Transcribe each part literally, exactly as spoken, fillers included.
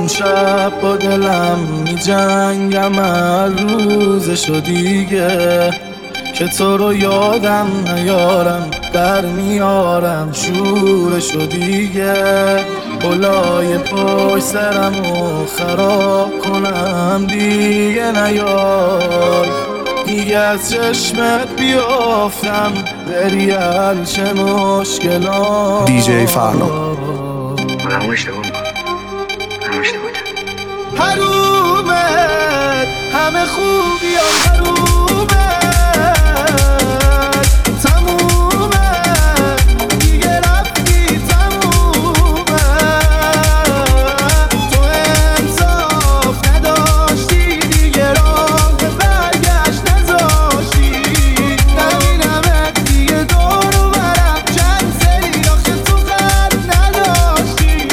شب با دلم می جنگم هر روزشو دیگه که تو رو یادم نیارم در میارم شورشو دیگه بلای پشت سرمو خراب کنم دیگه نیار دیگه از چشمت بیافتم بری حل چه مشکلات دی جی فرنا همه اشتباه میکنم همه اشتباه کرد حرومت همه خوبیام حرومت تمومت دیگه رفتی تمومت تو انصاف نداشتی دیگه راه برگشت نذاشتی نبینمت دیگه دور و برم چند سری آخه تو قد نداشتی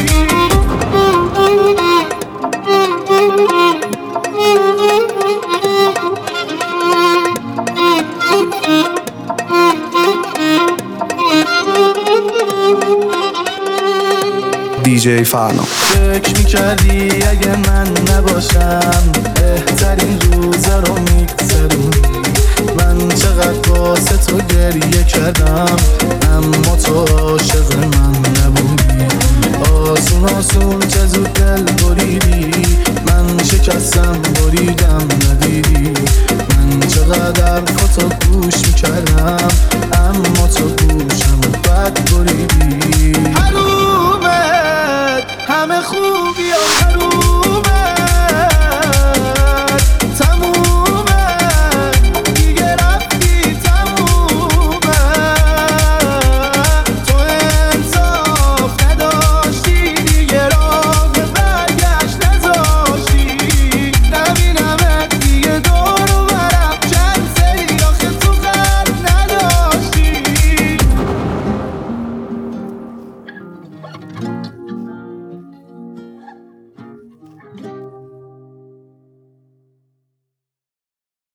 دی جی فرنا. فکر میکردی اگه من نباشم بهترین روزا رو میگذرونی من چقدر واسه تو گریه کردم اما تو عاشق من نبودی آسون آسون چه زود دل بریدی من شکستم بریدم ندیدی من چقدر حرفاتو گوش میکردم